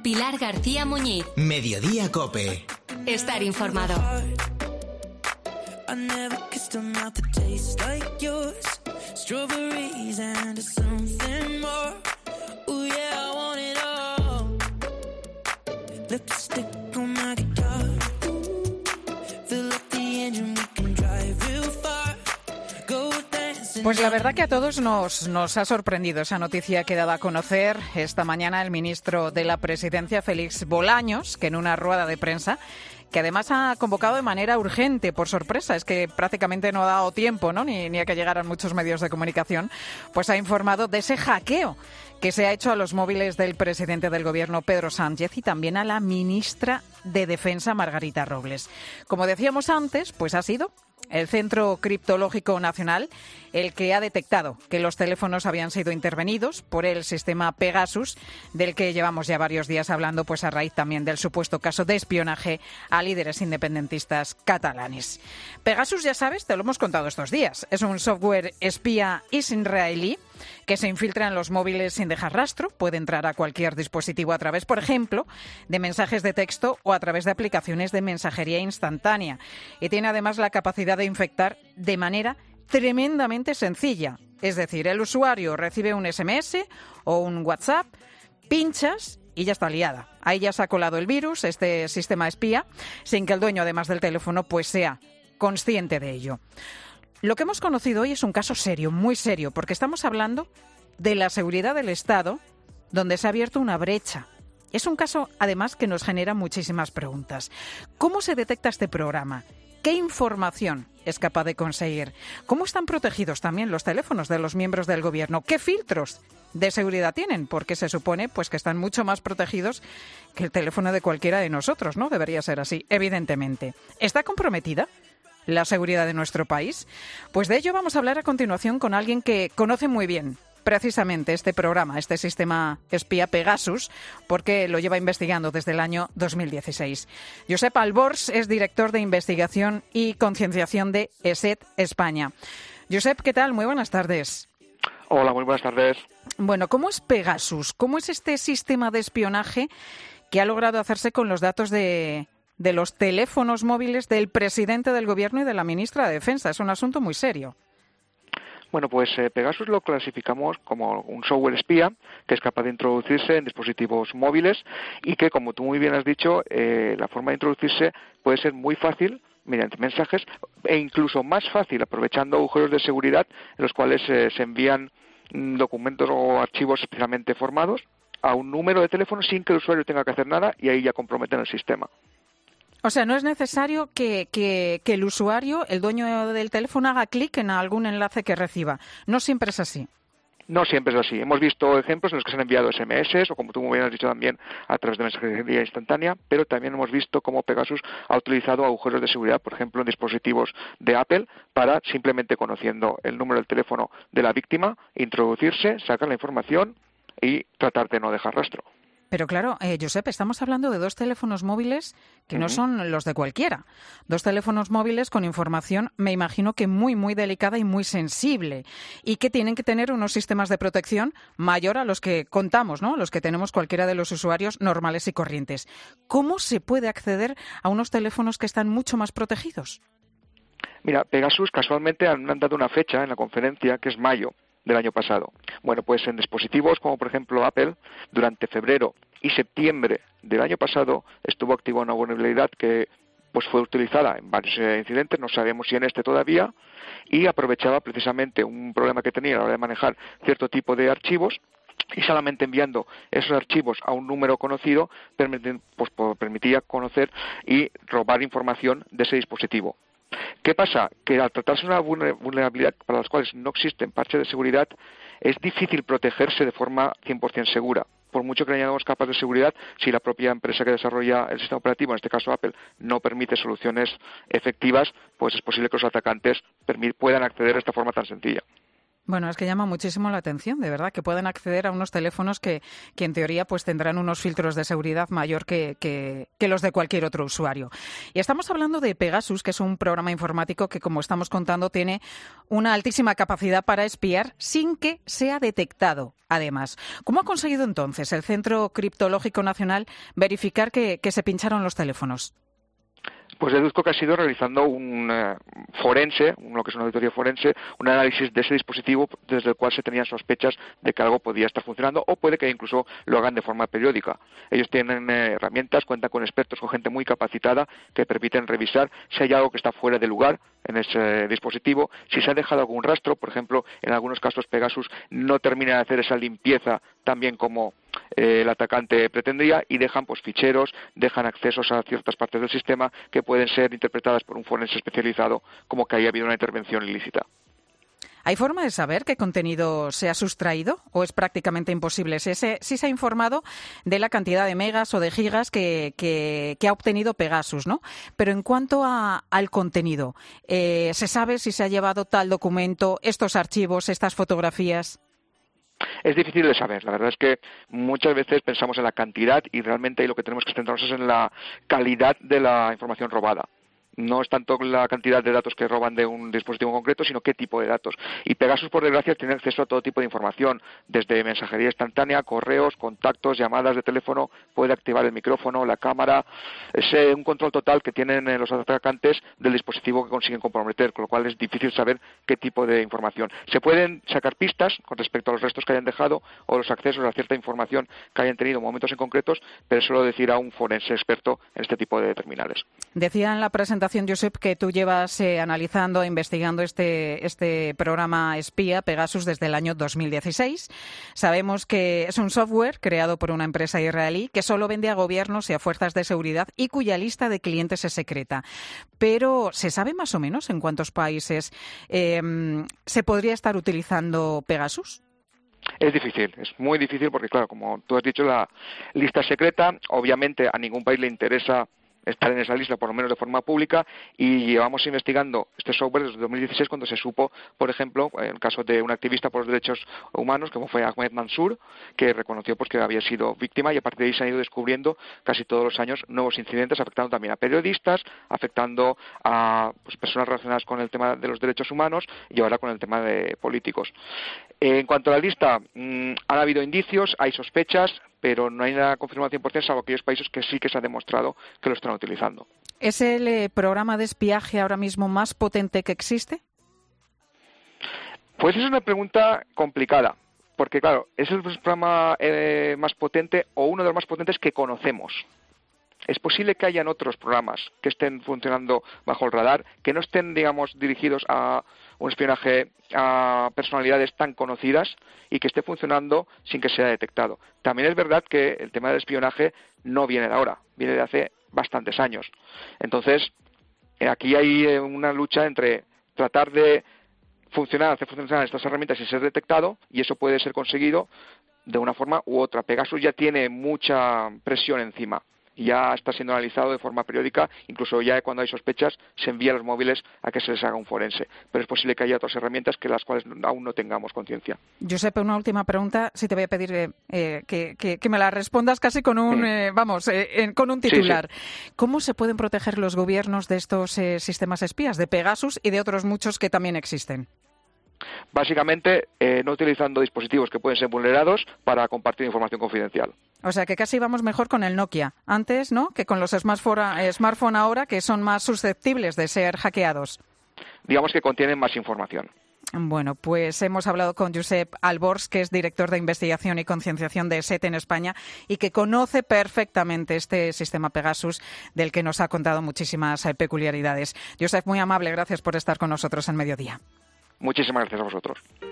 Pilar García Muñiz. Mediodía COPE. Estar informado. Pues la verdad que a todos nos ha sorprendido esa noticia que daba a conocer esta mañana el ministro de la Presidencia, Félix Bolaños, que en una rueda de prensa, que además ha convocado de manera urgente, por sorpresa, es que prácticamente no ha dado tiempo, ¿no? Ni a que llegaran muchos medios de comunicación, pues ha informado de ese hackeo que se ha hecho a los móviles del presidente del Gobierno, Pedro Sánchez, y también a la ministra de Defensa, Margarita Robles. Como decíamos antes, pues ha sido el Centro Criptológico Nacional el que ha detectado que los teléfonos habían sido intervenidos por el sistema Pegasus, del que llevamos ya varios días hablando, pues a raíz también del supuesto caso de espionaje a líderes independentistas catalanes. Pegasus, ya sabes, te lo hemos contado estos días, es un software espía israelí que se infiltra en los móviles sin dejar rastro, puede entrar a cualquier dispositivo a través, por ejemplo, de mensajes de texto o a través de aplicaciones de mensajería instantánea, y tiene además la capacidad de infectar de manera tremendamente sencilla. Es decir, el usuario recibe un SMS o un WhatsApp, pinchas y ya está liada. Ahí ya se ha colado el virus, este sistema espía, sin que el dueño, además del teléfono, pues sea consciente de ello. Lo que hemos conocido hoy es un caso serio, muy serio, porque estamos hablando de la seguridad del Estado, donde se ha abierto una brecha. Es un caso, además, que nos genera muchísimas preguntas. ¿Cómo se detecta este programa? ¿Qué información es capaz de conseguir? ¿Cómo están protegidos también los teléfonos de los miembros del Gobierno? ¿Qué filtros de seguridad tienen? Porque se supone pues que están mucho más protegidos que el teléfono de cualquiera de nosotros, ¿no? Debería ser así, evidentemente. ¿Está comprometida la seguridad de nuestro país? Pues de ello vamos a hablar a continuación con alguien que conoce muy bien precisamente este programa, este sistema espía Pegasus, porque lo lleva investigando desde el año 2016. Josep Albors es director de investigación y concienciación de ESET España. Josep, ¿qué tal? Muy buenas tardes. Hola, muy buenas tardes. Bueno, ¿cómo es Pegasus? ¿Cómo es este sistema de espionaje que ha logrado hacerse con los datos de los teléfonos móviles del presidente del Gobierno y de la ministra de Defensa? Es un asunto muy serio. Bueno, pues Pegasus lo clasificamos como un software espía que es capaz de introducirse en dispositivos móviles y que, como tú muy bien has dicho, la forma de introducirse puede ser muy fácil mediante mensajes e incluso más fácil aprovechando agujeros de seguridad en los cuales se envían documentos o archivos especialmente formados a un número de teléfono sin que el usuario tenga que hacer nada y ahí ya comprometen el sistema. O sea, no es necesario que el usuario, el dueño del teléfono, haga clic en algún enlace que reciba. No siempre es así. No siempre es así. Hemos visto ejemplos en los que se han enviado SMS o, como tú muy bien has dicho también, a través de mensajería instantánea, pero también hemos visto cómo Pegasus ha utilizado agujeros de seguridad, por ejemplo, en dispositivos de Apple, para simplemente conociendo el número del teléfono de la víctima, introducirse, sacar la información y tratar de no dejar rastro. Pero claro, Josep, estamos hablando de dos teléfonos móviles que no son los de cualquiera. Dos teléfonos móviles con información, me imagino que muy, muy delicada y muy sensible. Y que tienen que tener unos sistemas de protección mayor a los que contamos, ¿no? Los que tenemos cualquiera de los usuarios normales y corrientes. ¿Cómo se puede acceder a unos teléfonos que están mucho más protegidos? Mira, Pegasus casualmente han dado una fecha en la conferencia que es mayo del año pasado. Bueno, pues en dispositivos como por ejemplo Apple, durante febrero y septiembre del año pasado estuvo activa una vulnerabilidad que pues fue utilizada en varios incidentes, no sabemos si en este todavía, y aprovechaba precisamente un problema que tenía a la hora de manejar cierto tipo de archivos, y solamente enviando esos archivos a un número conocido permitía conocer y robar información de ese dispositivo. ¿Qué pasa? Que al tratarse de una vulnerabilidad para las cuales no existen parches de seguridad, es difícil protegerse de forma 100% segura. Por mucho que añadamos capas de seguridad, si la propia empresa que desarrolla el sistema operativo, en este caso Apple, no permite soluciones efectivas, pues es posible que los atacantes puedan acceder de esta forma tan sencilla. Bueno, es que llama muchísimo la atención, de verdad, que pueden acceder a unos teléfonos que en teoría pues tendrán unos filtros de seguridad mayor que los de cualquier otro usuario. Y estamos hablando de Pegasus, que es un programa informático que, como estamos contando, tiene una altísima capacidad para espiar sin que sea detectado. Además, ¿cómo ha conseguido entonces el Centro Criptológico Nacional verificar que se pincharon los teléfonos? Pues deduzco que ha sido realizando un forense, lo que es una auditoría forense, un análisis de ese dispositivo desde el cual se tenían sospechas de que algo podía estar funcionando, o puede que incluso lo hagan de forma periódica. Ellos tienen herramientas, cuentan con expertos, con gente muy capacitada que permiten revisar si hay algo que está fuera de lugar en ese dispositivo, si se ha dejado algún rastro. Por ejemplo, en algunos casos Pegasus no termina de hacer esa limpieza tan bien como el atacante pretendía, y dejan pues ficheros, dejan accesos a ciertas partes del sistema que pueden ser interpretadas por un forense especializado como que haya habido una intervención ilícita. ¿Hay forma de saber qué contenido se ha sustraído o es prácticamente imposible? Sí se ha informado de la cantidad de megas o de gigas que ha obtenido Pegasus, ¿no? Pero en cuanto al contenido, ¿se sabe si se ha llevado tal documento, estos archivos, estas fotografías? Es difícil de saber. La verdad es que muchas veces pensamos en la cantidad y realmente lo que tenemos que centrarnos es en la calidad de la información robada. No es tanto la cantidad de datos que roban de un dispositivo concreto, sino qué tipo de datos. Y Pegasus, por desgracia, tiene acceso a todo tipo de información, desde mensajería instantánea, correos, contactos, llamadas de teléfono, puede activar el micrófono, la cámara. Es un control total que tienen los atacantes del dispositivo que consiguen comprometer, con lo cual es difícil saber qué tipo de información. Se pueden sacar pistas con respecto a los restos que hayan dejado o los accesos a cierta información que hayan tenido en momentos en concretos, pero eso lo decirá un forense experto en este tipo de terminales. Decía en la presentación, Josep, que tú llevas analizando e investigando este programa espía Pegasus desde el año 2016. Sabemos que es un software creado por una empresa israelí que solo vende a gobiernos y a fuerzas de seguridad y cuya lista de clientes es secreta. Pero ¿se sabe más o menos en cuántos países se podría estar utilizando Pegasus? Es difícil, es muy difícil porque, claro, como tú has dicho, la lista es secreta. Obviamente a ningún país le interesa estar en esa lista, por lo menos de forma pública, y llevamos investigando este software desde 2016, cuando se supo, por ejemplo, en el caso de un activista por los derechos humanos, como fue Ahmed Mansour, que reconoció pues que había sido víctima, y a partir de ahí se han ido descubriendo casi todos los años nuevos incidentes, afectando también a periodistas, afectando a personas relacionadas con el tema de los derechos humanos y ahora con el tema de políticos. En cuanto a la lista, han habido indicios, hay sospechas, pero no hay nada confirmado 100%, salvo aquellos países que sí que se ha demostrado que lo están utilizando. ¿Es el programa de espiaje ahora mismo más potente que existe? Pues es una pregunta complicada, porque claro, es el programa más potente o uno de los más potentes que conocemos. Es posible que hayan otros programas que estén funcionando bajo el radar, que no estén, digamos, dirigidos a un espionaje a personalidades tan conocidas y que esté funcionando sin que sea detectado. También es verdad que el tema del espionaje no viene de ahora, viene de hace bastantes años. Entonces, aquí hay una lucha entre tratar de hacer funcionar estas herramientas sin ser detectado, y eso puede ser conseguido de una forma u otra. Pegasus ya tiene mucha presión encima. Ya está siendo analizado de forma periódica, incluso ya cuando hay sospechas se envía los móviles a que se les haga un forense. Pero es posible que haya otras herramientas que las cuales aún no tengamos conciencia. Josep, una última pregunta, si te voy a pedir que me la respondas casi con un, con un titular. Sí. ¿Cómo se pueden proteger los gobiernos de estos sistemas espías, de Pegasus y de otros muchos que también existen? Básicamente, no utilizando dispositivos que pueden ser vulnerados para compartir información confidencial. O sea, que casi vamos mejor con el Nokia antes, ¿no?, que con los smartphone ahora, que son más susceptibles de ser hackeados. Digamos que contienen más información. Bueno, pues hemos hablado con Josep Albors, que es director de investigación y concienciación de SET en España y que conoce perfectamente este sistema Pegasus, del que nos ha contado muchísimas peculiaridades. Josep, muy amable, gracias por estar con nosotros en Mediodía. Muchísimas gracias a vosotros.